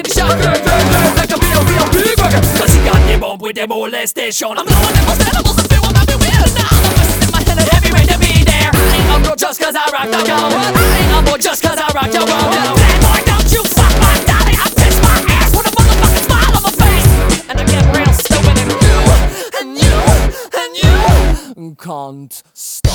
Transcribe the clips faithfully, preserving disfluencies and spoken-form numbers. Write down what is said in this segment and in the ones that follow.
the shot, bang, bang, bang, like a real, real big record. Cause he got them bomb with the molestation. I'm blowing them most animals and feel I'm having weird now. The voices in my head are heavy, ready to be there. I ain't a girl just cause I rock the girl. I ain't a boy just cause I rock your world. Bad boy, don't you fuck my dolly. I kiss my ass with a motherfucking smile on my face. And I get real stupid and you, and you, and you can't stop.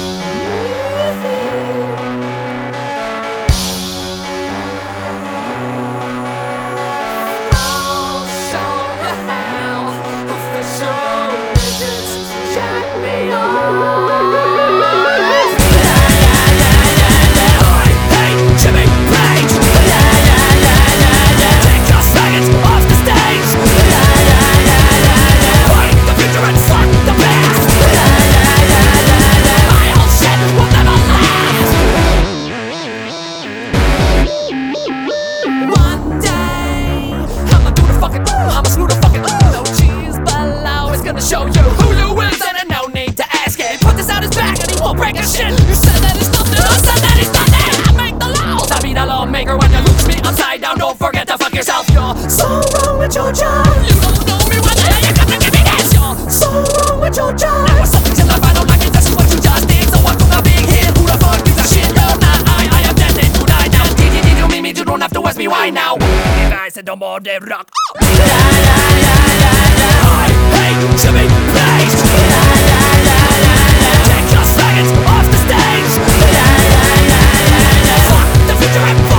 Show you who you is and no need to ask it. Put this out his back and he won't break a shit. You said that he's nothing, I said that he's nothing. I make the laws, I be the lawmaker. When you lose me upside down, don't forget to fuck yourself. You're so wrong with your job. You don't know me well, now you come to give me this. You're so wrong with your job. There was something in life I don't like it, this is what you just did. So I'm gonna be here, who the fuck gives a shit? No, not I, I am destined to die now. Did you, did you mean me? You don't have to ask me why now. You guys said don't more they rock. Yeah, yeah, yeah, yeah, yeah. I hate to be praised. Yeah, yeah, yeah, yeah, yeah. Take your seconds off the stage. Yeah, yeah, yeah, yeah, yeah. Fuck the future and